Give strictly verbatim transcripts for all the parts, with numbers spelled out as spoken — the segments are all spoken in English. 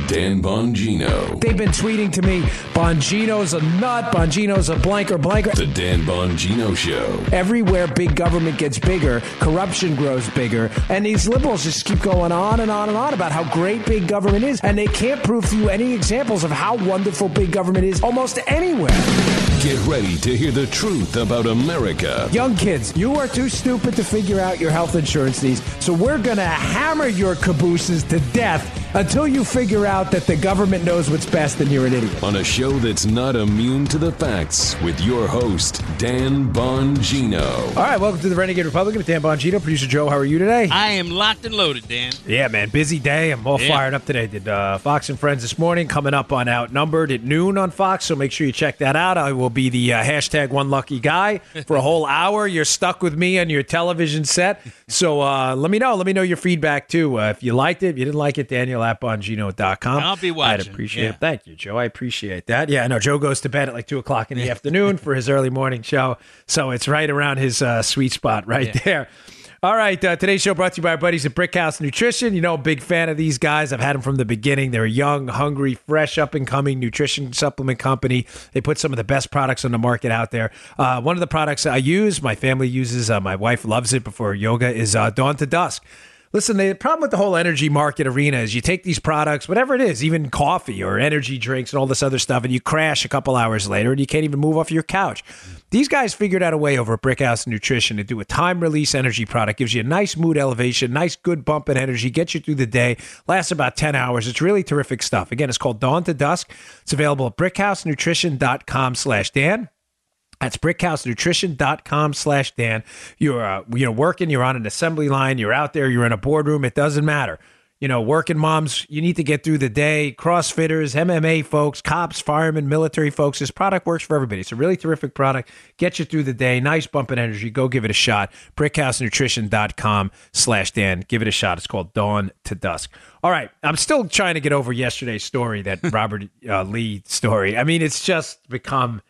Dan Bongino. They've been tweeting to me, Bongino's a nut, Bongino's a blanker, blanker. The Dan Bongino Show. Everywhere big government gets bigger, corruption grows bigger, and these liberals just keep going on and on and on about how great big government is, and they can't prove to you any examples of how wonderful big government is almost anywhere. Get ready to hear the truth about America. Young kids, you are too stupid to figure out your health insurance needs, so we're going to hammer your cabooses to death until you figure out that the government knows what's best and you're an idiot. On a show that's not immune to the facts, with your host, Dan Bongino. All right, welcome to the Renegade Republican. Dan Bongino, producer Joe, how are you today? I am locked and loaded, Dan. Yeah, man, busy day. I'm all Yeah. fired up today. Did uh, Fox and Friends this morning, coming up on Outnumbered at noon on Fox, so make sure you check that out. I will be the uh, hashtag one lucky guy for a whole hour. You're stuck with me on your television set, so uh, let me know. Let me know your feedback, too. Uh, if you liked it, if you didn't like it, Daniel at Bongino dot com. I'll be watching. I'd appreciate Yeah. it. Thank you, Joe. I appreciate that. Yeah, I know Joe goes to bed at like two o'clock in the afternoon for his early morning show, so it's right around his uh, sweet spot right Yeah. there. All right, uh, today's show brought to you by our buddies at Brickhouse Nutrition. You know, big fan of these guys. I've had them from the beginning. They're a young, hungry, fresh, up-and-coming nutrition supplement company. They put some of the best products on the market out there. Uh, one of the products I use, my family uses, uh, my wife loves it before yoga, is uh, Dawn to Dusk. Listen, the problem with the whole energy market arena is you take these products, whatever it is, even coffee or energy drinks and all this other stuff, and you crash a couple hours later and you can't even move off your couch. These guys figured out a way over at Brickhouse Nutrition to do a time-release energy product. Gives you a nice mood elevation, nice good bump in energy, gets you through the day, lasts about ten hours. It's really terrific stuff. Again, it's called Dawn to Dusk. It's available at brickhousenutrition.com slash Dan. That's brickhousenutrition.com slash Dan. You're uh, you know, working, you're on an assembly line, you're out there, you're in a boardroom, it doesn't matter. You know, working moms, you need to get through the day. CrossFitters, M M A folks, cops, firemen, military folks. This product works for everybody. It's a really terrific product. Get you through the day. Nice bump in energy. Go give it a shot. brickhousenutrition.com slash Dan. Give it a shot. It's called Dawn to Dusk. All right. I'm still trying to get over yesterday's story, that Robert uh, Lee story. I mean, it's just become...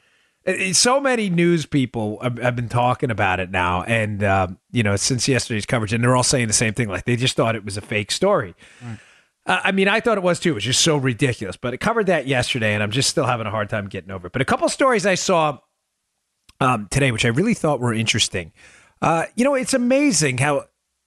So many news people have been talking about it now, and uh, you know, since yesterday's coverage, and they're all saying the same thing. Like, they just thought it was a fake story. Right. Uh, I mean, I thought it was too. It was just so ridiculous. But it covered that yesterday, and I'm just still having a hard time getting over it. But a couple stories I saw um, today, which I really thought were interesting. Uh, you know, it's amazing how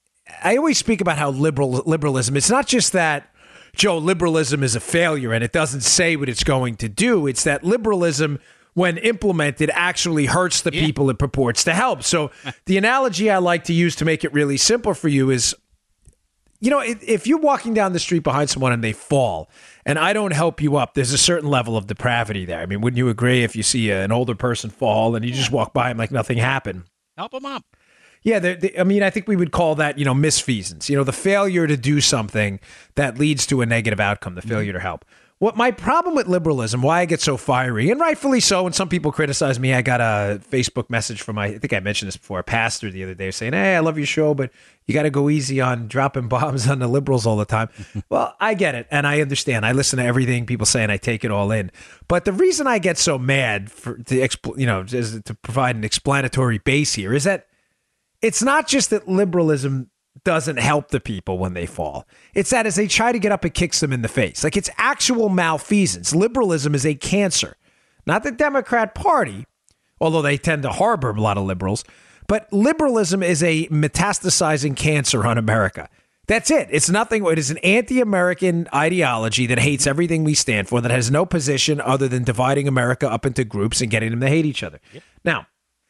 I always speak about how liberal liberalism. It's not just that, Joe, liberalism is a failure and it doesn't say what it's going to do. It's that liberalism, when implemented, actually hurts the yeah. people it purports to help. So the analogy I like to use to make it really simple for you is, you know, if, if you're walking down the street behind someone and they fall and I don't help you up, there's a certain level of depravity there. I mean, wouldn't you agree if you see an older person fall and you just walk by them like nothing happened? Help them up. Yeah, they, they, I mean, I think we would call that, you know, misfeasance. You know, the failure to do something that leads to a negative outcome, the failure mm-hmm. to help. What my problem with liberalism, why I get so fiery, and rightfully so, and some people criticize me. I got a Facebook message from, my, I think I mentioned this before, a pastor the other day saying, hey, I love your show, but you got to go easy on dropping bombs on the liberals all the time. Well, I get it, and I understand. I listen to everything people say, and I take it all in. But the reason I get so mad, for to expl- you know, is to provide an explanatory base here, is that it's not just that liberalism doesn't help the people when they fall. It's that as they try to get up, it kicks them in the face. Like, it's actual malfeasance. Liberalism is a cancer. Not the Democrat Party, although they tend to harbor a lot of liberals, but liberalism is a metastasizing cancer on America. That's it. It's nothing. It is an anti-American ideology that hates everything we stand for, that has no position other than dividing America up into groups and getting them to hate each other. Yep. Now,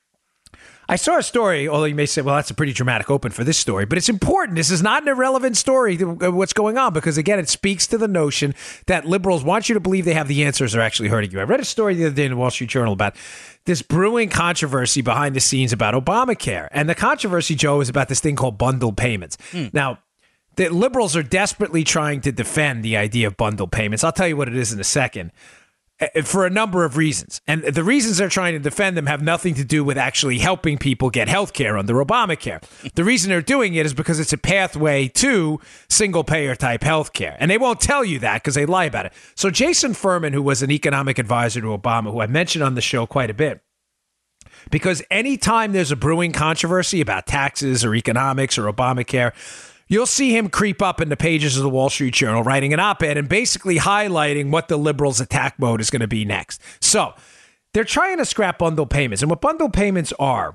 I saw a story, although you may say, well, that's a pretty dramatic open for this story, but it's important. This is not an irrelevant story to what's going on because, again, it speaks to the notion that liberals want you to believe they have the answers are actually hurting you. I read a story the other day in the Wall Street Journal about this brewing controversy behind the scenes about Obamacare. And the controversy, Joe, is about this thing called bundled payments. Mm. Now, the liberals are desperately trying to defend the idea of bundled payments. I'll tell you what it is in a second. For a number of reasons. And the reasons they're trying to defend them have nothing to do with actually helping people get health care under Obamacare. The reason they're doing it is because it's a pathway to single-payer type health care. And they won't tell you that because they lie about it. So Jason Furman, who was an economic advisor to Obama, who I mentioned on the show quite a bit, because anytime there's a brewing controversy about taxes or economics or Obamacare, you'll see him creep up in the pages of the Wall Street Journal, writing an op-ed and basically highlighting what the liberals' attack mode is going to be next. So they're trying to scrap bundle payments. And what bundle payments are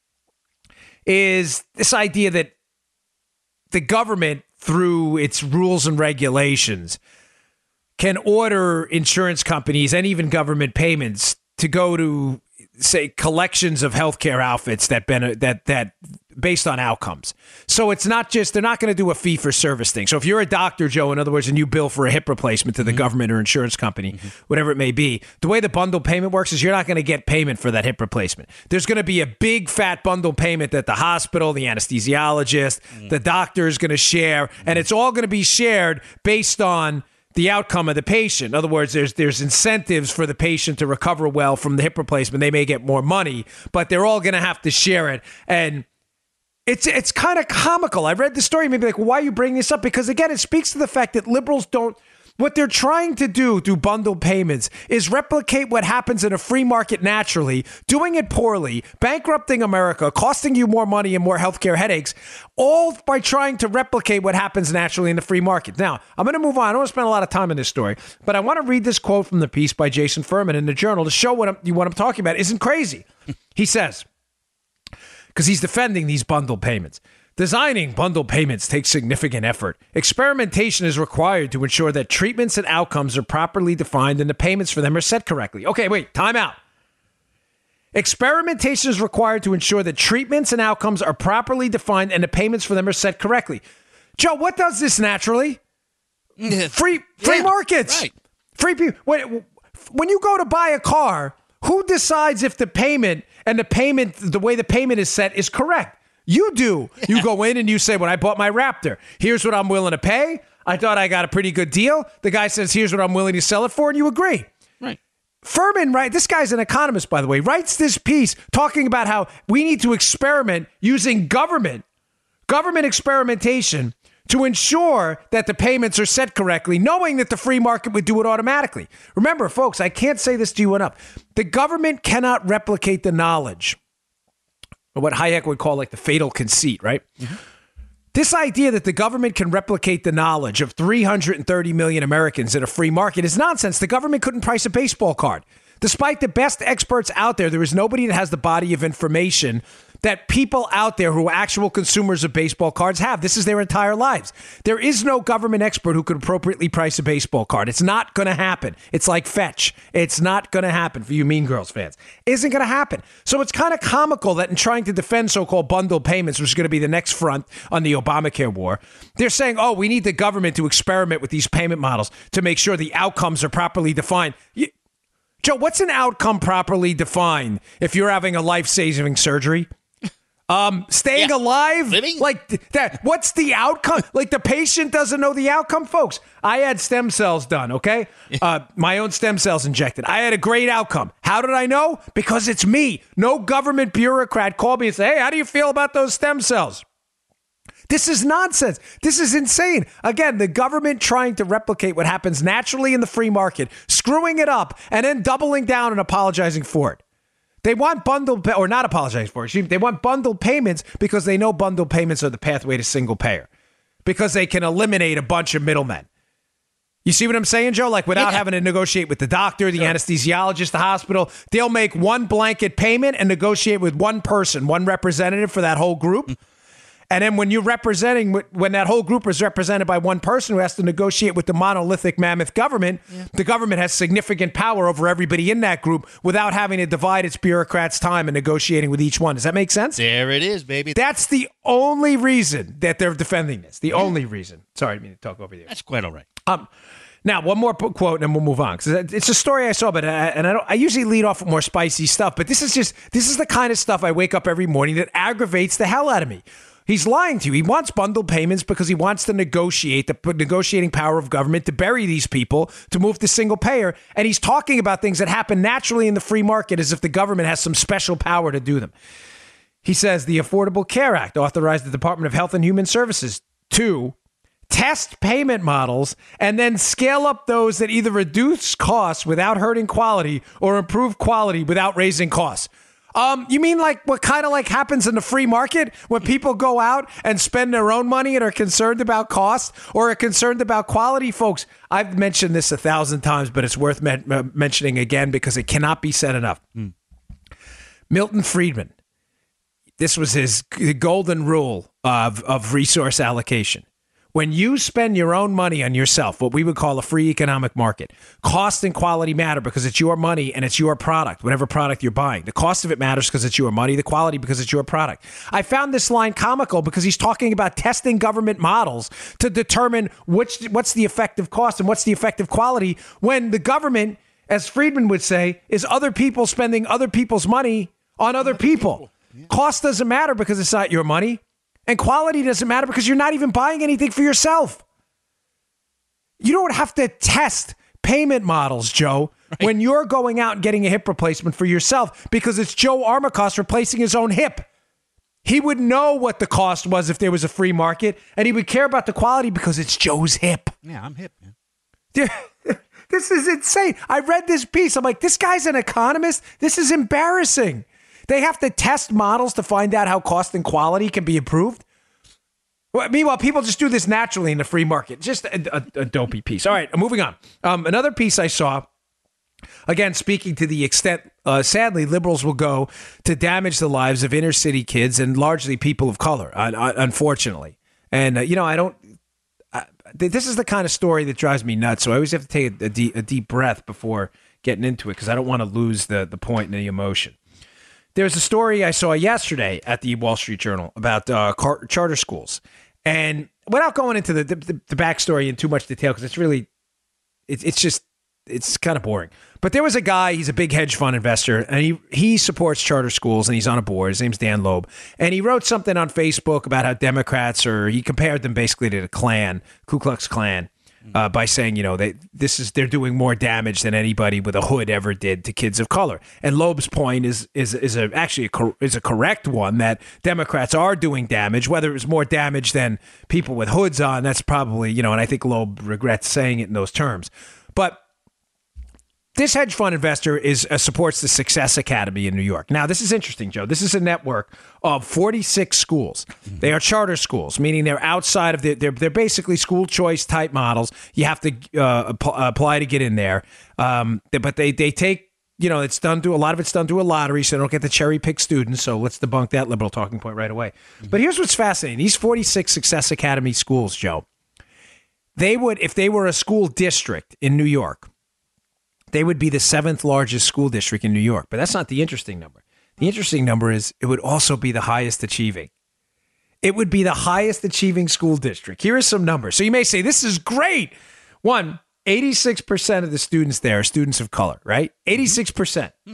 is this idea that the government, through its rules and regulations, can order insurance companies and even government payments to go to, say, collections of healthcare outfits that ben- that that based on outcomes. So it's not just, they're not going to do a fee for service thing. So if you're a doctor, Joe, in other words, and you bill for a hip replacement to the mm-hmm. government or insurance company, mm-hmm. whatever it may be, the way the bundle payment works is you're not going to get payment for that hip replacement. There's going to be a big fat bundle payment that the hospital, the anesthesiologist, mm-hmm. the doctor is going to share, mm-hmm. and it's all going to be shared based on the outcome of the patient. In other words, there's there's incentives for the patient to recover well from the hip replacement. They may get more money, but they're all going to have to share it. And it's it's kind of comical. I read the story, maybe like, well, why are you bringing this up? Because again, it speaks to the fact that liberals don't, what they're trying to do through bundle payments is replicate what happens in a free market naturally, doing it poorly, bankrupting America, costing you more money and more healthcare headaches, all by trying to replicate what happens naturally in the free market. Now, I'm going to move on. I don't want to spend a lot of time in this story, but I want to read this quote from the piece by Jason Furman in the Journal to show what I'm, what I'm talking about isn't crazy. He says, because he's defending these bundle payments. Designing bundle payments takes significant effort. Experimentation is required to ensure that treatments and outcomes are properly defined and the payments for them are set correctly. Okay, wait, time out. Experimentation is required to ensure that treatments and outcomes are properly defined and the payments for them are set correctly. Joe, what does this naturally? Free free yeah, markets. Right. Free people. When, when you go to buy a car, who decides if the payment and the payment, the way the payment is set is correct? You do. Yeah. You go in and you say, when I bought my Raptor, here's what I'm willing to pay. I thought I got a pretty good deal. The guy says, here's what I'm willing to sell it for, and you agree. Right. Furman, right? This guy's an economist, by the way, writes this piece talking about how we need to experiment using government, government experimentation to ensure that the payments are set correctly, knowing that the free market would do it automatically. Remember, folks, I can't say this to you enough. The government cannot replicate the knowledge, or what Hayek would call like the fatal conceit, right? Mm-hmm. This idea that the government can replicate the knowledge of three hundred thirty million Americans in a free market is nonsense. The government couldn't price a baseball card. Despite the best experts out there, there is nobody that has the body of information that people out there who are actual consumers of baseball cards have. This is their entire lives. There is no government expert who could appropriately price a baseball card. It's not going to happen. It's like Fetch. It's not going to happen for you Mean Girls fans. Isn't going to happen. So it's kind of comical that in trying to defend so-called bundle payments, which is going to be the next front on the Obamacare war, they're saying, oh, we need the government to experiment with these payment models to make sure the outcomes are properly defined. You, Joe, what's an outcome properly defined if you're having a life-saving surgery? Um, staying yeah. alive? Living? Like that. What's the outcome? Like the patient doesn't know the outcome, folks. I had stem cells done, okay? Uh, my own stem cells injected. I had a great outcome. How did I know? Because it's me. No government bureaucrat called me and said, hey, how do you feel about those stem cells? This is nonsense. This is insane. Again, the government trying to replicate what happens naturally in the free market, screwing it up, and then doubling down and apologizing for it. They want bundled, or not apologize for it. They want bundled payments because they know bundled payments are the pathway to single payer, because they can eliminate a bunch of middlemen. You see what I'm saying, Joe? Like without yeah. having to negotiate with the doctor, the sure. anesthesiologist, the hospital, they'll make one blanket payment and negotiate with one person, one representative for that whole group. Mm-hmm. And then when you're representing, when that whole group is represented by one person who has to negotiate with the monolithic mammoth government, yeah. the government has significant power over everybody in that group without having to divide its bureaucrats' time in negotiating with each one. Does that make sense? There it is, baby. That's the only reason that they're defending this. The yeah. only reason. Sorry, I didn't mean to talk over you. That's quite all right. Um, now, one more quote, and then we'll move on. Because it's a story I saw, but I, and I, don't, I usually lead off with more spicy stuff. But this is just this is the kind of stuff I wake up every morning that aggravates the hell out of me. He's lying to you. He wants bundled payments because he wants to negotiate the negotiating power of government to bury these people, to move to single payer. And he's talking about things that happen naturally in the free market as if the government has some special power to do them. He says the Affordable Care Act authorized the Department of Health and Human Services to test payment models and then scale up those that either reduce costs without hurting quality or improve quality without raising costs. Um, you mean like what kind of like happens in the free market when people go out and spend their own money and are concerned about cost or are concerned about quality? Folks, I've mentioned this a thousand times, but it's worth men- mentioning again because it cannot be said enough. Mm. Milton Friedman, this was his golden rule of, of resource allocation. When you spend your own money on yourself, what we would call a free economic market, cost and quality matter because it's your money and it's your product, whatever product you're buying. The cost of it matters because it's your money, the quality because it's your product. I found this line comical because he's talking about testing government models to determine which what's the effective cost and what's the effective quality when the government, as Friedman would say, is other people spending other people's money on other people. Yeah. Cost doesn't matter because it's not your money. And quality doesn't matter because you're not even buying anything for yourself. You don't have to test payment models, Joe, right, when you're going out and getting a hip replacement for yourself because it's Joe Armacost replacing his own hip. He would know what the cost was if there was a free market, and he would care about the quality because it's Joe's hip. Yeah, I'm hip, man. This is insane. I read this piece. I'm like, this guy's an economist? This is embarrassing. They have to test models to find out how cost and quality can be improved. Well, meanwhile, people just do this naturally in the free market. Just a, a, a dopey piece. All right, moving on. Um, another piece I saw, again, speaking to the extent, uh, sadly, liberals will go to damage the lives of inner city kids and largely people of color, uh, unfortunately. And, uh, you know, I don't, I, this is the kind of story that drives me nuts. So I always have to take a, a, deep, a deep breath before getting into it because I don't want to lose the, the point and the emotion. There's a story I saw yesterday at the Wall Street Journal about uh, car- charter schools. And without going into the, the, the backstory in too much detail, because it's really, it's it's just, it's kind of boring. But there was a guy, he's a big hedge fund investor, and he, he supports charter schools, and he's on a board. His name's Dan Loeb. And he wrote something on Facebook about how Democrats, or he compared them basically to the Klan, Ku Klux Klan. Uh, by saying, you know, they this is they're doing more damage than anybody with a hood ever did to kids of color. And Loeb's point is is is a, actually a cor- is a correct one that Democrats are doing damage. Whether it was more damage than people with hoods on, that's probably, you know, and I think Loeb regrets saying it in those terms. But this hedge fund investor is uh, supports the Success Academy in New York. Now, this is interesting, Joe. This is a network of forty-six schools. Mm-hmm. They are charter schools, meaning they're outside of the, they're they're basically school choice type models. You have to uh, apply to get in there, um, but they they take, you know, it's done to a lot of it's done through a lottery, so they don't get to cherry pick students. So let's debunk that liberal talking point right away. Mm-hmm. But here's what's fascinating: these forty-six Success Academy schools, Joe, they would, if they were a school district in New York, they would be the seventh largest school district in New York. But that's not the interesting number. The interesting number is it would also be the highest achieving. It would be the highest achieving school district. Here are some numbers. So you may say, this is great. One, eighty-six percent of the students there are students of color, right? eighty-six percent. Hmm.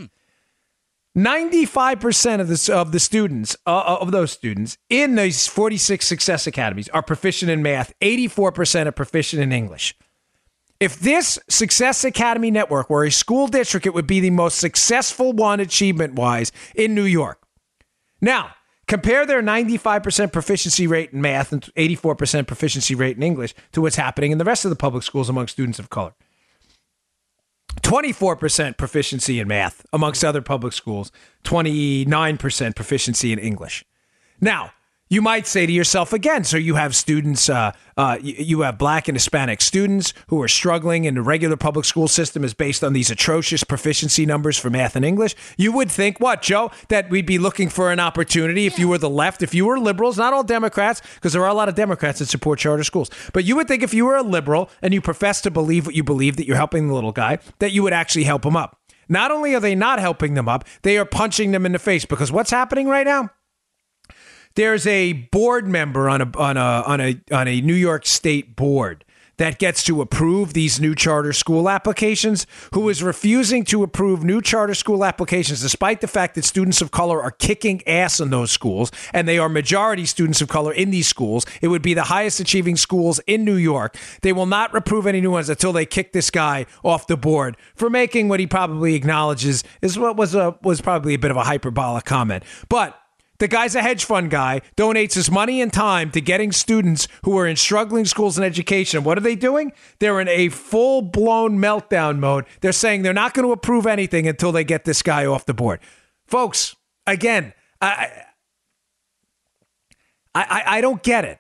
ninety-five percent of the, of the students, uh, of those students in these forty-six Success Academies are proficient in math. eighty-four percent are proficient in English. If this Success Academy network were a school district, it would be the most successful one achievement-wise in New York. Now, compare their ninety-five percent proficiency rate in math and eighty-four percent proficiency rate in English to what's happening in the rest of the public schools among students of color. twenty-four percent proficiency in math amongst other public schools, twenty-nine percent proficiency in English. Now, you might say to yourself again, so you have students, uh, uh, you, you have black and Hispanic students who are struggling in the regular public school system is based on these atrocious proficiency numbers for math and English. You would think, what, Joe, that we'd be looking for an opportunity if you were the left, if you were liberals, not all Democrats, because there are a lot of Democrats that support charter schools. But you would think if you were a liberal and you profess to believe what you believe, that you're helping the little guy, that you would actually help him up. Not only are they not helping them up, they are punching them in the face, because what's happening right now? There's a board member on a on a on a on a New York State board that gets to approve these new charter school applications, who is refusing to approve new charter school applications despite the fact that students of color are kicking ass in those schools, and they are majority students of color in these schools. It would be the highest achieving schools in New York. They will not approve any new ones until they kick this guy off the board for making what he probably acknowledges is what was a was probably a bit of a hyperbolic comment. But the guy's a hedge fund guy, donates his money and time to getting students who are in struggling schools and education. What are they doing? They're in a full-blown meltdown mode. They're saying they're not going to approve anything until they get this guy off the board. Folks, again, I, I, I don't get it.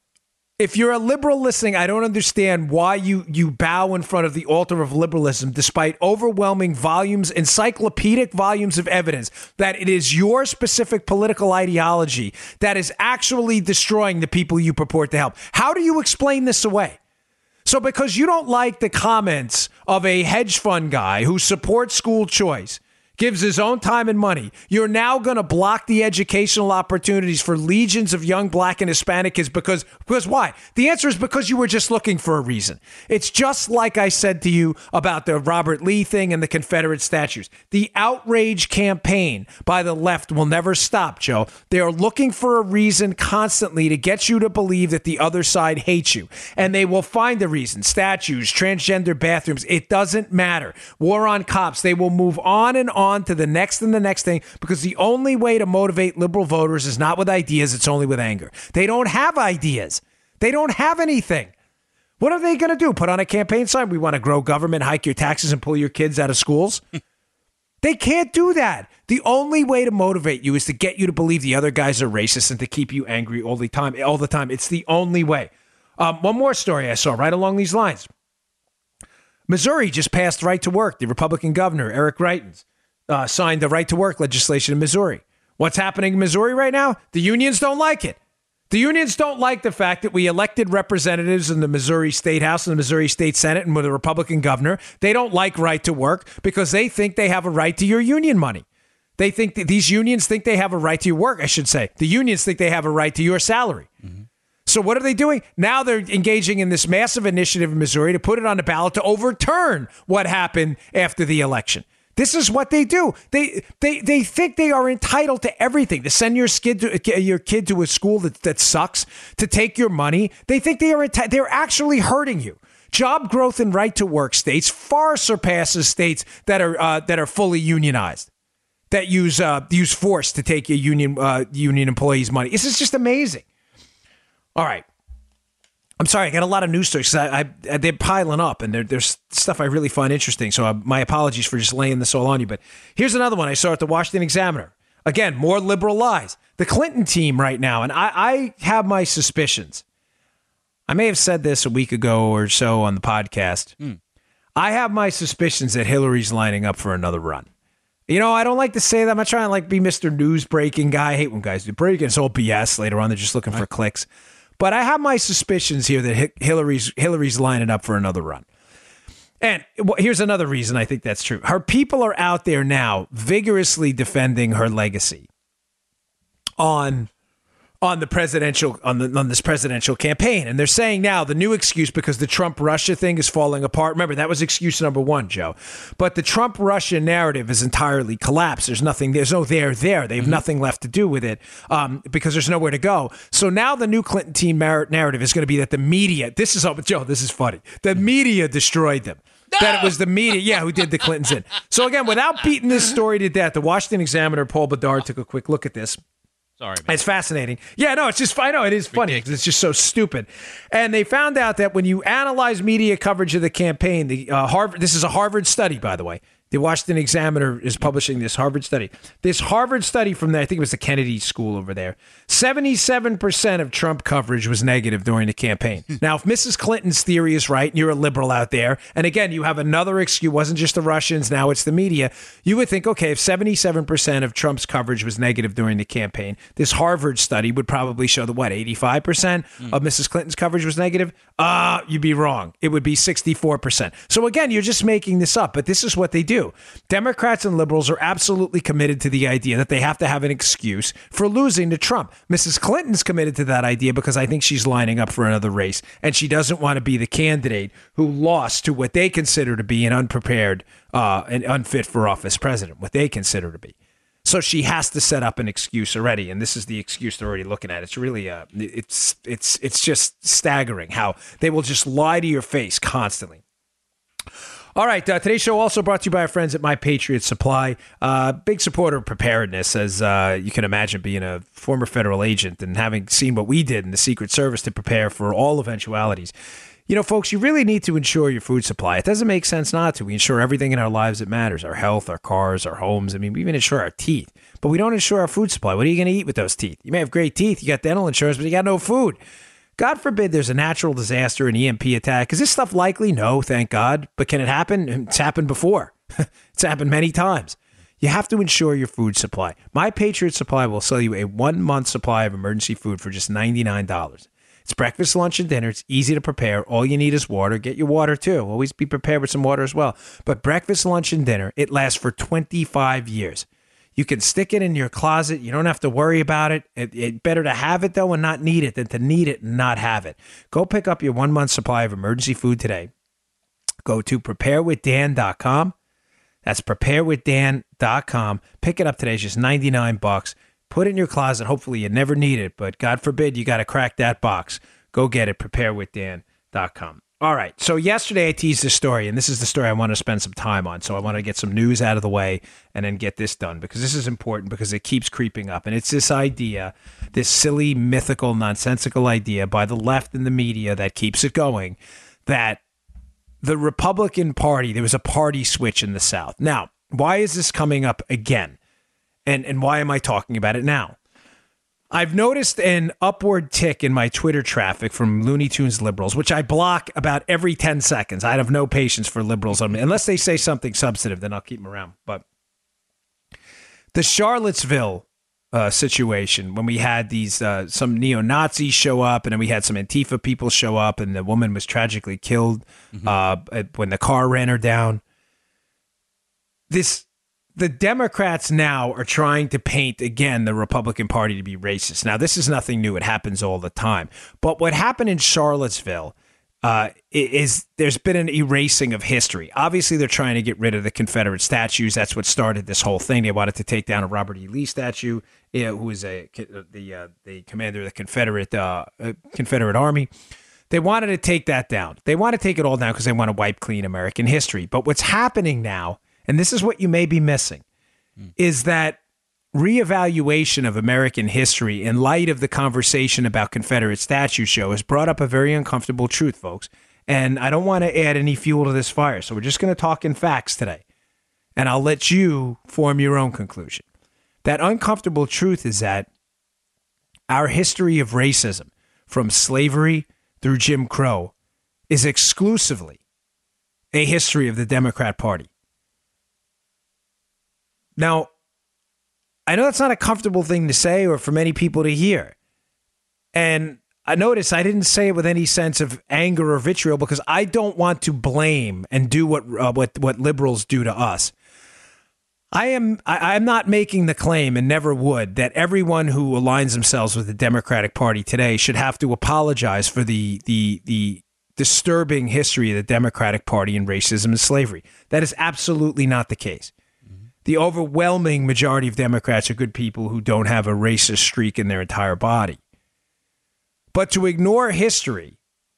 If you're a liberal listening, I don't understand why you, you bow in front of the altar of liberalism despite overwhelming volumes, encyclopedic volumes of evidence that it is your specific political ideology that is actually destroying the people you purport to help. How do you explain this away? So because you don't like the comments of a hedge fund guy who supports school choice, gives his own time and money, you're now going to block the educational opportunities for legions of young black and Hispanic kids because, because why? The answer is because you were just looking for a reason. It's just like I said to you about the Robert Lee thing and the Confederate statues. The outrage campaign by the left will never stop, Joe. They are looking for a reason constantly to get you to believe that the other side hates you. And they will find a reason. Statues, transgender bathrooms, it doesn't matter. War on cops, they will move on and on on to the next and the next thing because the only way to motivate liberal voters is not with ideas, it's only with anger. They don't have ideas. They don't have anything. What are they going to do? Put on a campaign sign? We want to grow government, hike your taxes, and pull your kids out of schools? They can't do that. The only way to motivate you is to get you to believe the other guys are racist and to keep you angry all the time. All the time. It's the only way. Um, one more story I saw right along these lines. Missouri just passed right to work. The Republican governor, Eric Greitens, Uh, signed the right to work legislation in Missouri. What's happening in Missouri right now? The unions don't like it. The unions don't like the fact that we elected representatives in the Missouri State House and the Missouri State Senate and with a Republican governor. They don't like right to work because they think they have a right to your union money. They think that these unions think they have a right to your work, I should say. The unions think they have a right to your salary. Mm-hmm. So what are they doing? Now they're engaging in this massive initiative in Missouri to put it on the ballot to overturn what happened after the election. This is what they do. They they they think they are entitled to everything. To send your kid to your kid to a school that, that sucks, to take your money. They think they are enti- they're actually hurting you. Job growth in right to work states far surpasses states that are uh, that are fully unionized, that use uh, use force to take a union uh, union employees' money. This is just amazing. All right. I'm sorry, I got a lot of news stories. I, I, they're piling up, and there's stuff I really find interesting. So uh, my apologies for just laying this all on you. But here's another one I saw at the Washington Examiner. Again, more liberal lies. The Clinton team right now, and I, I have my suspicions. I may have said this a week ago or so on the podcast. Mm. I have my suspicions that Hillary's lining up for another run. You know, I don't like to say that. I'm not trying to like be Mister News breaking guy. I hate when guys do breaking. It's all B S later on. They're just looking for clicks. But I have my suspicions here that Hillary's Hillary's lining up for another run. And here's another reason I think that's true. Her people are out there now vigorously defending her legacy on on the presidential on the on this presidential campaign. And they're saying now the new excuse, because the Trump-Russia thing is falling apart. Remember, that was excuse number one, Joe. But the Trump-Russia narrative is entirely collapsed. There's nothing, there's no there there. They have mm-hmm. nothing left to do with it um, because there's nowhere to go. So now the new Clinton team narrative is going to be that the media, this is, oh, Joe, this is funny. The media destroyed them. That it was the media, yeah, who did the Clintons in. So again, without beating this story to death, the Washington Examiner, Paul Bedard, took a quick look at this. Sorry, man. It's fascinating. Yeah, no, it's just, I know, it is funny because it's just so stupid. And they found out that when you analyze media coverage of the campaign, the uh, Harvard, this is a Harvard study, by the way. The Washington Examiner is publishing this Harvard study. This Harvard study from there, I think it was the Kennedy School over there, seventy-seven percent of Trump coverage was negative during the campaign. Now, if Missus Clinton's theory is right, and you're a liberal out there, and again, you have another excuse, it wasn't just the Russians, now it's the media, you would think, okay, if seventy-seven percent of Trump's coverage was negative during the campaign, this Harvard study would probably show that, what, eighty-five percent mm. of Missus Clinton's coverage was negative? Uh, you'd be wrong. It would be sixty-four percent. So again, you're just making this up, but this is what they do. Democrats and liberals are absolutely committed to the idea that they have to have an excuse for losing to Trump. Missus Clinton's committed to that idea because I think she's lining up for another race, and she doesn't want to be the candidate who lost to what they consider to be an unprepared uh, and unfit for office president, what they consider to be. So she has to set up an excuse already, and this is the excuse they're already looking at. It's really, uh, it's it's it's just staggering how they will just lie to your face constantly. All right, uh, today's show also brought to you by our friends at My Patriot Supply. Uh, big supporter of preparedness, as uh, you can imagine, being a former federal agent and having seen what we did in the Secret Service to prepare for all eventualities. You know, folks, you really need to insure your food supply. It doesn't make sense not to. We insure everything in our lives that matters, our health, our cars, our homes. I mean, we even insure our teeth, but we don't insure our food supply. What are you going to eat with those teeth? You may have great teeth. You got dental insurance, but you got no food. God forbid there's a natural disaster, an E M P attack. Is this stuff likely? No, thank God. But can it happen? It's happened before. It's happened many times. You have to insure your food supply. My Patriot Supply will sell you a one-month supply of emergency food for just ninety-nine dollars. It's breakfast, lunch, and dinner. It's easy to prepare. All you need is water. Get your water, too. Always be prepared with some water as well. But breakfast, lunch, and dinner, it lasts for twenty-five years. You can stick it in your closet. You don't have to worry about it. It, it better to have it, though, and not need it than to need it and not have it. Go pick up your one-month supply of emergency food today. Go to prepare with dan dot com. That's prepare with dan dot com. Pick it up today. It's just ninety-nine bucks. Put it in your closet. Hopefully you never need it, but God forbid you got to crack that box. Go get it. prepare with dan dot com. All right. So yesterday I teased this story, and this is the story I want to spend some time on. So I want to get some news out of the way and then get this done because this is important because it keeps creeping up. And it's this idea, this silly, mythical, nonsensical idea by the left and the media that keeps it going, that the Republican Party, there was a party switch in the South. Now, why is this coming up again? And and why am I talking about it now? I've noticed an upward tick in my Twitter traffic from Looney Tunes liberals, which I block about every ten seconds. I have no patience for liberals on me. Unless they say something substantive, then I'll keep them around. But the Charlottesville uh, situation, when we had these uh, some neo-Nazis show up, and then we had some Antifa people show up, and the woman was tragically killed mm-hmm. uh, when the car ran her down. This... The Democrats now are trying to paint, again, the Republican Party to be racist. Now, this is nothing new. It happens all the time. But what happened in Charlottesville uh, is there's been an erasing of history. Obviously, they're trying to get rid of the Confederate statues. That's what started this whole thing. They wanted to take down a Robert E. Lee statue, you know, who was a, the uh, the commander of the Confederate uh, Confederate Army. They wanted to take that down. They want to take it all down because they want to wipe clean American history. But what's happening now, and this is what you may be missing, mm. is that reevaluation of American history in light of the conversation about Confederate statue show has brought up a very uncomfortable truth, folks. And I don't want to add any fuel to this fire. So we're just going to talk in facts today. And I'll let you form your own conclusion. That uncomfortable truth is that our history of racism, from slavery through Jim Crow, is exclusively a history of the Democrat Party. Now, I know that's not a comfortable thing to say or for many people to hear. And I notice I didn't say it with any sense of anger or vitriol because I don't want to blame and do what uh, what what liberals do to us. I am I, I'm not making the claim and never would that everyone who aligns themselves with the Democratic Party today should have to apologize for the the the disturbing history of the Democratic Party and racism and slavery. That is absolutely not the case. The overwhelming majority of Democrats are good people who don't have a racist streak in their entire body. But to ignore history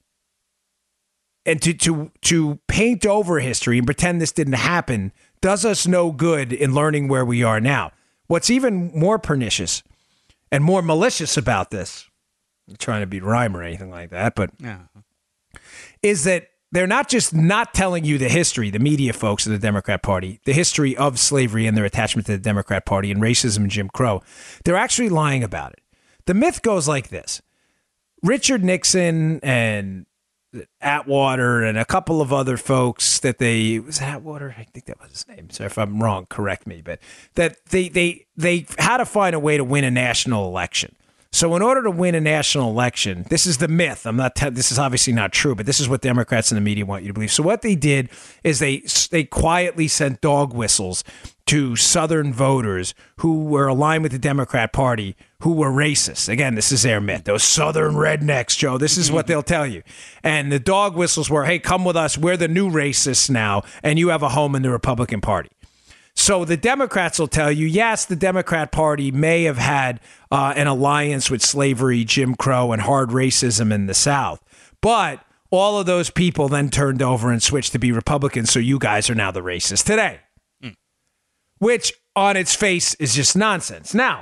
and to, to, to paint over history and pretend this didn't happen does us no good in learning where we are now. What's even more pernicious and more malicious about this, I'm not trying to be rhyme or anything like that, but yeah. is that they're not just not telling you the history, the media folks of the Democrat Party, the history of slavery and their attachment to the Democrat Party and racism and Jim Crow. They're actually lying about it. The myth goes like this. Richard Nixon and Atwater and a couple of other folks that they, was it Atwater? I think that was his name. So if I'm wrong, correct me. But that they they they had to find a way to win a national election. So in order to win a national election, this is the myth. I'm not. Te- this is obviously not true, but this is what Democrats and the media want you to believe. So what they did is they they quietly sent dog whistles to Southern voters who were aligned with the Democrat Party, who were racist. Again, this is their myth. Those Southern rednecks, Joe. This is what they'll tell you. And the dog whistles were, "Hey, come with us. We're the new racists now, and you have a home in the Republican Party." So the Democrats will tell you, yes, the Democrat Party may have had uh, an alliance with slavery, Jim Crow, and hard racism in the South. But all of those people then turned over and switched to be Republicans, so you guys are now the racists today. Mm. Which, on its face, is just nonsense. Now,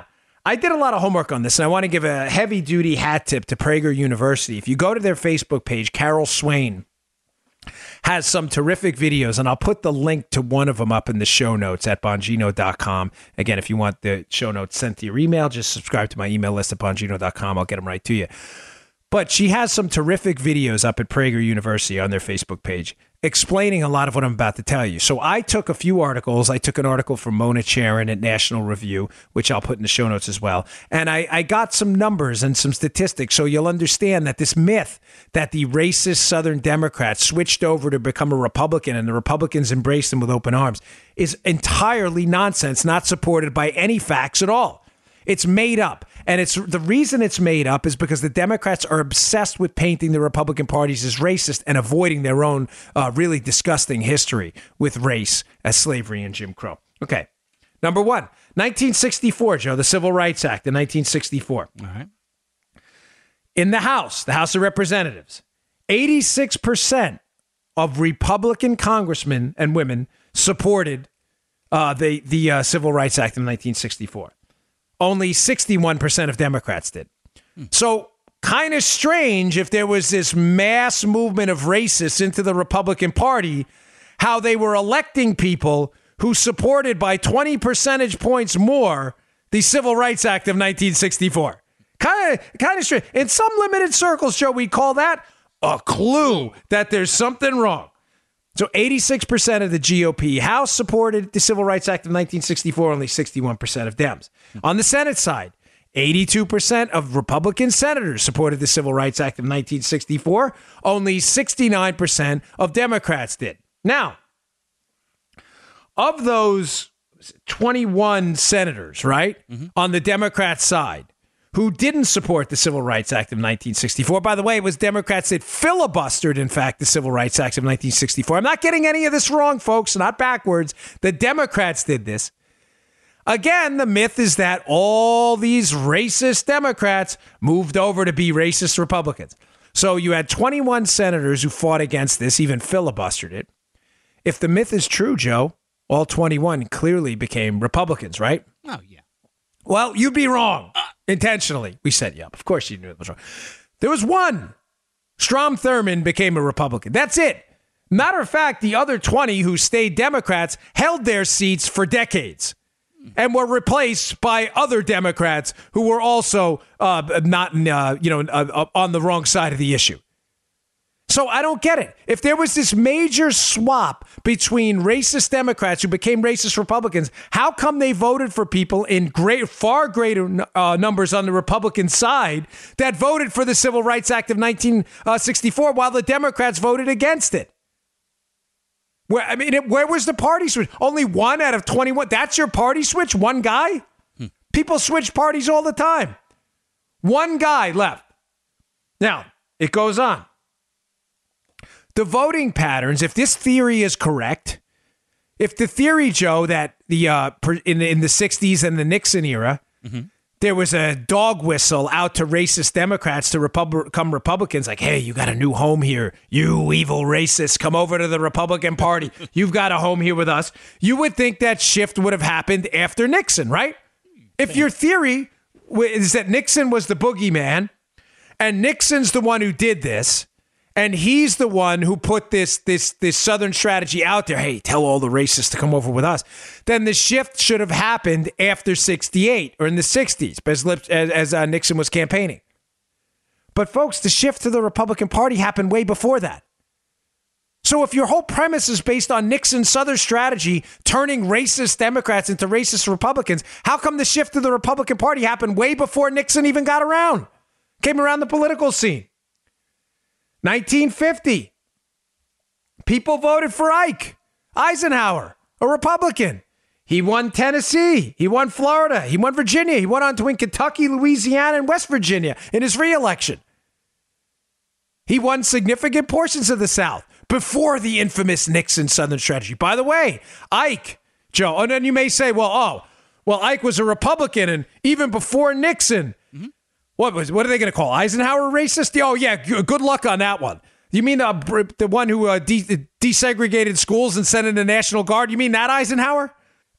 I did a lot of homework on this, and I want to give a heavy-duty hat tip to Prager University. If you go to their Facebook page, Carol Swain has some terrific videos, and I'll put the link to one of them up in the show notes at bongino dot com. Again, if you want the show notes sent to your email, just subscribe to my email list at bongino dot com. I'll get them right to you. But she has some terrific videos up at Prager University on their Facebook page explaining a lot of what I'm about to tell you. So I took a few articles. I took an article from Mona Charen at National Review, which I'll put in the show notes as well. And I, I got some numbers and some statistics so you'll understand that this myth that the racist Southern Democrats switched over to become a Republican and the Republicans embraced them with open arms is entirely nonsense, not supported by any facts at all. It's made up. And it's the reason it's made up is because the Democrats are obsessed with painting the Republican parties as racist and avoiding their own uh, really disgusting history with race as slavery and Jim Crow. Okay. Number one, nineteen sixty-four, Joe, the Civil Rights Act of nineteen sixty-four. All right. In the House, the House of Representatives, eighty-six percent of Republican congressmen and women supported uh, the, the uh, Civil Rights Act of nineteen sixty-four. Only sixty-one percent of Democrats did. Hmm. So kind of strange if there was this mass movement of racists into the Republican Party, how they were electing people who supported by twenty percentage points more the Civil Rights Act of nineteen sixty-four. Kind of, kind of strange. In some limited circles, Joe, we call that a clue that there's something wrong. So eighty-six percent of the G O P House supported the Civil Rights Act of nineteen sixty-four, only sixty-one percent of Dems. On the Senate side, eighty-two percent of Republican senators supported the Civil Rights Act of nineteen sixty-four, only sixty-nine percent of Democrats did. Now, of those twenty-one senators, right, mm-hmm. on the Democrat side, who didn't support the Civil Rights Act of nineteen sixty-four. By the way, it was Democrats that filibustered, in fact, the Civil Rights Act of nineteen sixty-four. I'm not getting any of this wrong, folks, not backwards. The Democrats did this. Again, the myth is that all these racist Democrats moved over to be racist Republicans. So you had twenty-one senators who fought against this, even filibustered it. If the myth is true, Joe, all twenty-one clearly became Republicans, right? Oh, yeah. Well, you'd be wrong. Intentionally. We set you up. Of course you knew it was wrong. There was one. Strom Thurmond became a Republican. That's it. Matter of fact, the other twenty who stayed Democrats held their seats for decades and were replaced by other Democrats who were also uh, not, uh, you know, uh, on the wrong side of the issue. So I don't get it. If there was this major swap between racist Democrats who became racist Republicans, how come they voted for people in great, far greater uh, numbers on the Republican side that voted for the Civil Rights Act of nineteen sixty-four while the Democrats voted against it? Where I mean, it, where was the party switch? Only one out of twenty-one. That's your party switch? One guy? Hmm. People switch parties all the time. One guy left. Now, it goes on. The voting patterns, if this theory is correct, if the theory, Joe, that the uh, in, in the sixties and the Nixon era, mm-hmm. there was a dog whistle out to racist Democrats to Repub- become Republicans, like, hey, you got a new home here. You evil racists, come over to the Republican Party. You've got a home here with us. You would think that shift would have happened after Nixon, right? If your theory is that Nixon was the boogeyman and Nixon's the one who did this, and he's the one who put this this this Southern strategy out there. Hey, tell all the racists to come over with us. Then the shift should have happened after sixty-eight or in the sixties as, as uh, Nixon was campaigning. But folks, the shift to the Republican Party happened way before that. So if your whole premise is based on Nixon's Southern strategy, turning racist Democrats into racist Republicans, how come the shift to the Republican Party happened way before Nixon even got around, came around the political scene? nineteen fifty, people voted for Ike Eisenhower, a Republican. He won Tennessee. He won Florida. He won Virginia. He went on to win Kentucky, Louisiana, and West Virginia in his reelection. He won significant portions of the South before the infamous Nixon Southern strategy. By the way, Ike, Joe, and then you may say, well, oh, well, Ike was a Republican, and even before Nixon, mm-hmm. What was? What are they going to call Eisenhower racist? Oh, yeah. Good luck on that one. You mean uh, the one who uh, de- desegregated schools and sent in the National Guard? You mean that Eisenhower?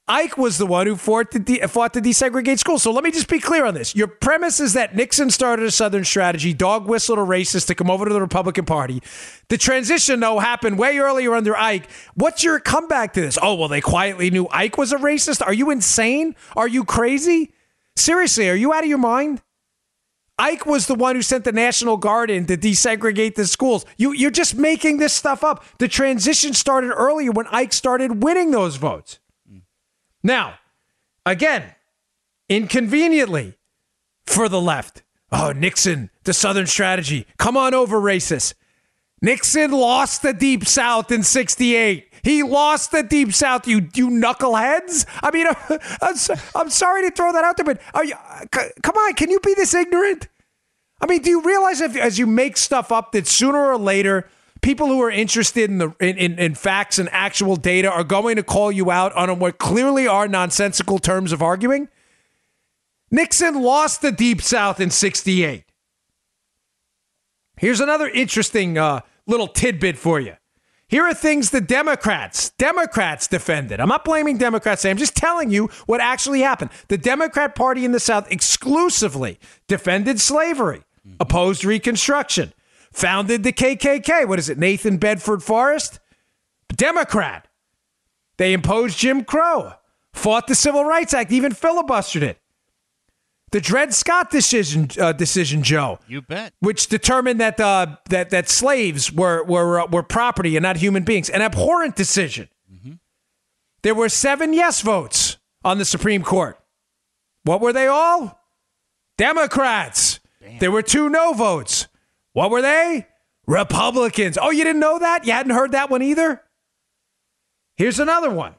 Ike was the one who fought to, de- fought to desegregate schools. So let me just be clear on this. Your premise is that Nixon started a Southern strategy, dog whistled a racist to come over to the Republican Party. The transition, though, happened way earlier under Ike. What's your comeback to this? Oh, well, they quietly knew Ike was a racist? Are you insane? Are you crazy? Seriously, are you out of your mind? Ike was the one who sent the National Guard in to desegregate the schools. You, you're just making this stuff up. The transition started earlier when Ike started winning those votes. Now, again, inconveniently for the left. Oh, Nixon, the Southern strategy. Come on over, racist. Nixon lost the Deep South in sixty-eight. He lost the Deep South, you you knuckleheads. I mean, I'm, I'm sorry to throw that out there, but are you, come on, can you be this ignorant? I mean, do you realize if, as you make stuff up that sooner or later, people who are interested in the in, in, in facts and actual data are going to call you out on what clearly are nonsensical terms of arguing? Nixon lost the Deep South in sixty-eight. Here's another interesting uh, little tidbit for you. Here are things the Democrats, Democrats defended. I'm not blaming Democrats. I'm just telling you what actually happened. The Democrat Party in the South exclusively defended slavery, mm-hmm. opposed Reconstruction, founded the K K K. What is it, Nathan Bedford Forrest? Democrat. They imposed Jim Crow, fought the Civil Rights Act, even filibustered it. The Dred Scott decision, uh, decision, Joe. You bet. Which determined that uh, that that slaves were were uh, were property and not human beings. An abhorrent decision. Mm-hmm. There were seven yes votes on the Supreme Court. What were they all? Democrats. Damn. There were two no votes. What were they? Republicans. Oh, you didn't know that? You hadn't heard that one either? Here's another one.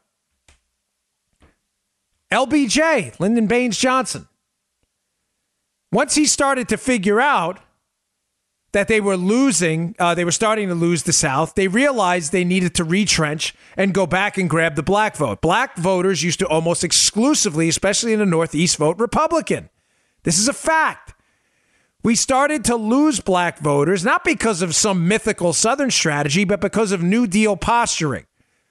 L B J, Lyndon Baines Johnson. Once he started to figure out that they were losing, uh, they were starting to lose the South, they realized they needed to retrench and go back and grab the black vote. Black voters used to almost exclusively, especially in the Northeast, vote Republican. This is a fact. We started to lose black voters, not because of some mythical Southern strategy, but because of New Deal posturing.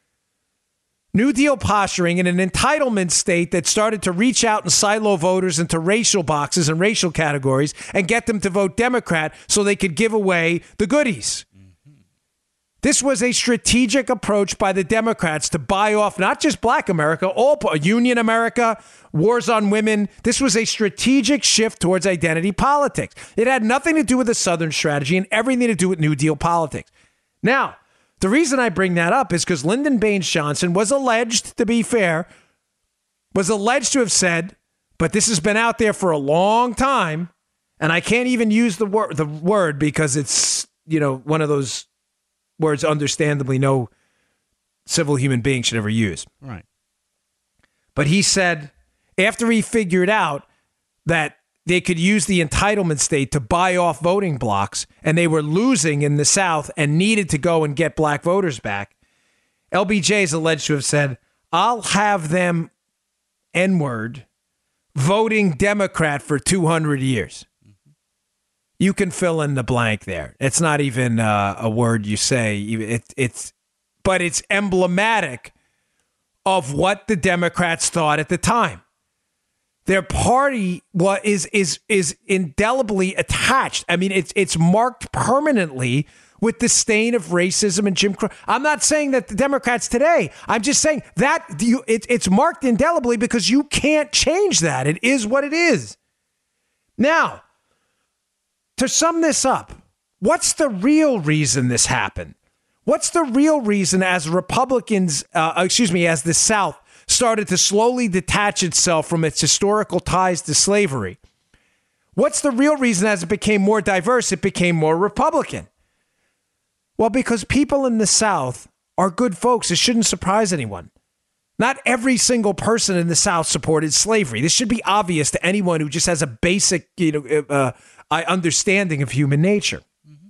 New Deal posturing in an entitlement state that started to reach out and silo voters into racial boxes and racial categories and get them to vote Democrat so they could give away the goodies. Mm-hmm. This was a strategic approach by the Democrats to buy off not just black America, all Union America, wars on women. This was a strategic shift towards identity politics. It had nothing to do with the Southern strategy and everything to do with New Deal politics. Now, the reason I bring that up is because Lyndon Baines Johnson was alleged, to be fair, was alleged to have said, but this has been out there for a long time, and I can't even use the word the word because it's, you know, one of those words understandably no civil human being should ever use. Right. But he said after he figured out that they could use the entitlement state to buy off voting blocks, and they were losing in the South and needed to go and get black voters back. L B J is alleged to have said, I'll have them N-word voting Democrat for two hundred years. Mm-hmm. You can fill in the blank there. It's not even uh, a word you say. It, it's, but it's emblematic of what the Democrats thought at the time. Their party what is is is indelibly attached. I mean, it's it's marked permanently with the stain of racism and Jim Crow. I'm not saying that the Democrats today. I'm just saying that you it, it's marked indelibly because you can't change that. It is what it is. Now, to sum this up, what's the real reason this happened? What's the real reason as Republicans, uh, excuse me, as the South started to slowly detach itself from its historical ties to slavery? What's the real reason as it became more diverse, it became more Republican? Well, because people in the South are good folks. It shouldn't surprise anyone. Not every single person in the South supported slavery. This should be obvious to anyone who just has a basic, you know, uh, understanding of human nature. Mm-hmm.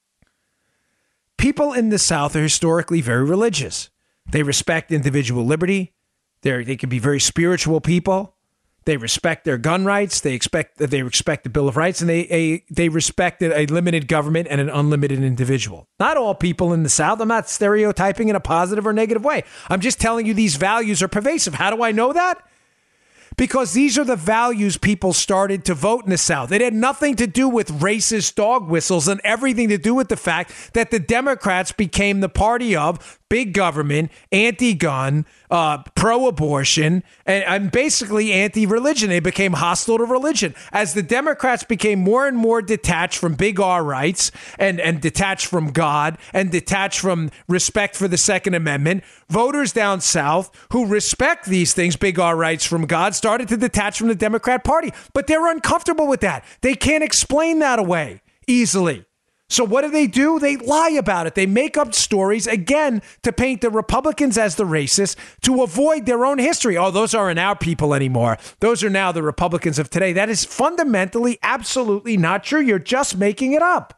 People in the South are historically very religious. They respect individual liberty. They're, they can be very spiritual people. They respect their gun rights. They expect they respect the Bill of Rights, and they a, they respect a limited government and an unlimited individual. Not all people in the South. I'm not stereotyping in a positive or negative way. I'm just telling you these values are pervasive. How do I know that? Because these are the values people started to vote in the South. It had nothing to do with racist dog whistles and everything to do with the fact that the Democrats became the party of big government, anti-gun, uh, pro-abortion, and, and basically anti-religion. They became hostile to religion. As the Democrats became more and more detached from big R rights and, and detached from God and detached from respect for the Second Amendment, voters down south who respect these things, big R rights from God, started to detach from the Democrat Party. But they're uncomfortable with that. They can't explain that away easily. So what do they do? They lie about it. They make up stories, again, to paint the Republicans as the racists, to avoid their own history. Oh, those aren't our people anymore. Those are now the Republicans of today. That is fundamentally, absolutely not true. You're just making it up.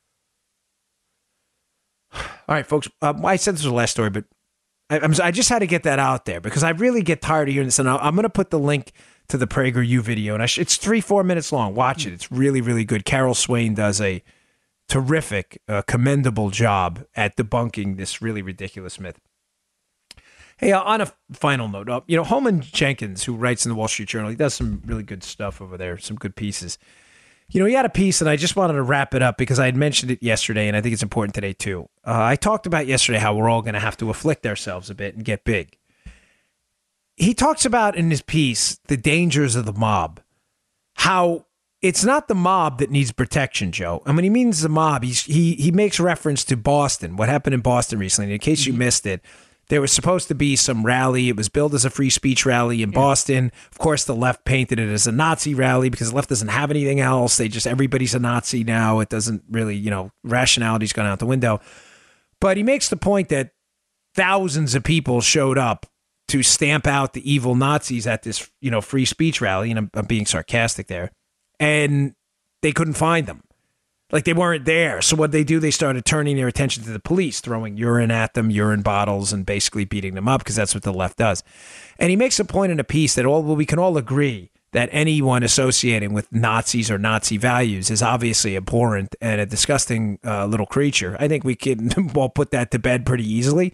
All right, folks. Um, I said this was the last story, but I, I'm, I just had to get that out there because I really get tired of hearing this. And I'm going to put the link to the PragerU video. And I sh- it's three, four minutes long. Watch it. It's really, really good. Carol Swain does a terrific, uh, commendable job at debunking this really ridiculous myth. Hey, uh, on a final note, uh, you know, Holman Jenkins, who writes in the Wall Street Journal, he does some really good stuff over there, some good pieces. You know, he had a piece, and I just wanted to wrap it up because I had mentioned it yesterday, and I think it's important today, too. Uh, I talked about yesterday how we're all going to have to afflict ourselves a bit and get big. He talks about in his piece the dangers of the mob, how it's not the mob that needs protection, Joe. And when he means the mob, he's, he he makes reference to Boston, what happened in Boston recently. In case you missed it, there was supposed to be some rally. It was billed as a free speech rally in yeah. Boston. Of course, the left painted it as a Nazi rally because the left doesn't have anything else. They just, everybody's a Nazi now. It doesn't really, you know, rationality's gone out the window. But he makes the point that thousands of people showed up to stamp out the evil Nazis at this, you know, free speech rally. And I'm, I'm being sarcastic there. And they couldn't find them. Like they weren't there. So what they do, they started turning their attention to the police, throwing urine at them, urine bottles, and basically beating them up because that's what the left does. And he makes a point in a piece that all well, we can all agree that anyone associating with Nazis or Nazi values is obviously abhorrent and a disgusting uh, little creature. I think we can all put that to bed pretty easily.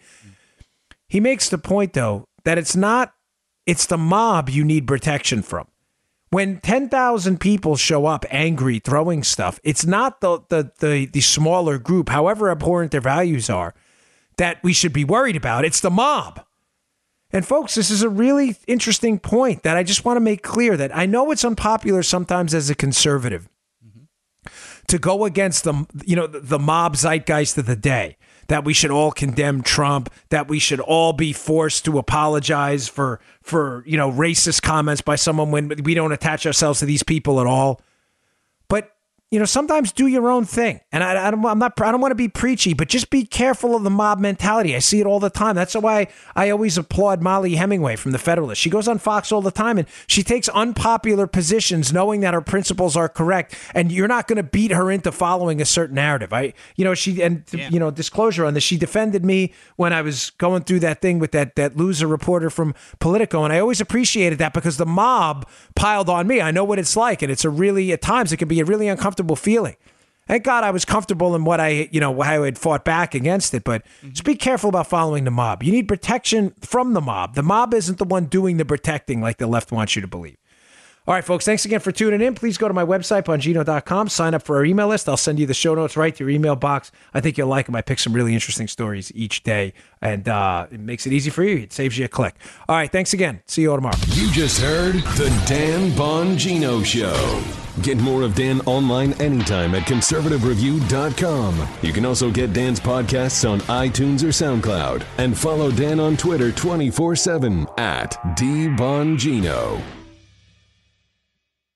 He makes the point, though, that it's not, it's the mob you need protection from. When ten thousand people show up angry, throwing stuff, it's not the, the the the smaller group, however abhorrent their values are, that we should be worried about. It's the mob. And folks, this is a really interesting point that I just want to make clear that I know it's unpopular sometimes as a conservative mm-hmm. to go against the, you know, the, the mob zeitgeist of the day. That we should all condemn Trump, that we should all be forced to apologize for, for you know, racist comments by someone when we don't attach ourselves to these people at all. But, you know, sometimes do your own thing. And I, I don't, I'm not, I don't want to be preachy, but just be careful of the mob mentality. I see it all the time. That's why I always applaud Molly Hemingway from The Federalist. She goes on Fox all the time and she takes unpopular positions knowing that her principles are correct. And you're not going to beat her into following a certain narrative. I, you know, she, and, yeah. you know, disclosure on this, she defended me when I was going through that thing with that, that loser reporter from Politico. And I always appreciated that because the mob piled on me. I know what it's like. And it's a really, at times, it can be a really uncomfortable feeling. Thank God I was comfortable in what I, you know, how I had fought back against it. But mm-hmm. just be careful about following the mob. You need protection from the mob. The mob isn't the one doing the protecting like the left wants you to believe. All right, folks, thanks again for tuning in. Please go to my website, bongino dot com. Sign up for our email list. I'll send you the show notes right to your email box. I think you'll like them. I pick some really interesting stories each day, and uh, it makes it easy for you. It saves you a click. All right, thanks again. See you all tomorrow. You just heard The Dan Bongino Show. Get more of Dan online anytime at conservative review dot com. You can also get Dan's podcasts on iTunes or SoundCloud. And follow Dan on Twitter twenty-four seven at D Bongino.